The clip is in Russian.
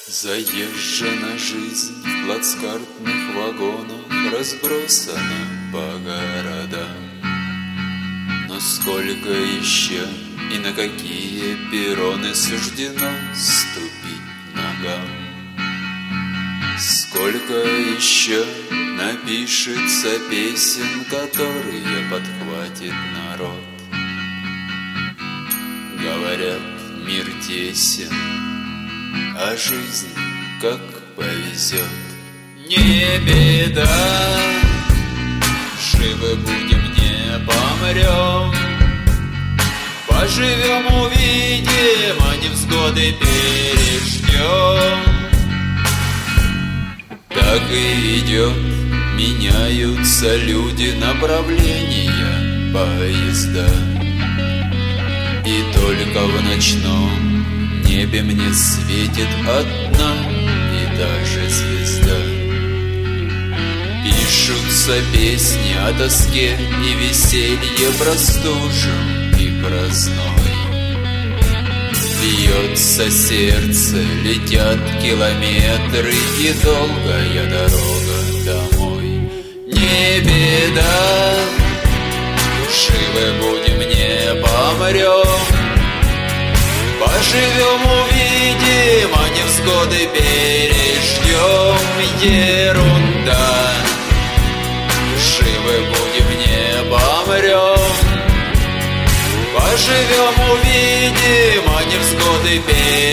Заезжена жизнь в плацкартных вагонах, разбросана по городам. Но сколько еще и на какие перроны суждено ступить ногам? Сколько еще напишется песен, которые подхватит народ? Говорят, мир тесен, а жизнь как повезет. Не беда, живы будем, не помрем. Поживем, увидим, а невзгоды переждем. Так и идет, меняются люди, направления поезда. И только в ночном небе мне светит одна и даже звезда. Пишутся песни о тоске и веселье, про стужу и про зной. Бьется сердце, летят километры и долгая дорога домой. Не беда, живы будем, не помрем. Поживем, увидим, а невзгоды переждем. Ерунда, живы будем, не помрем. Поживем, увидим, а невзгоды переждем.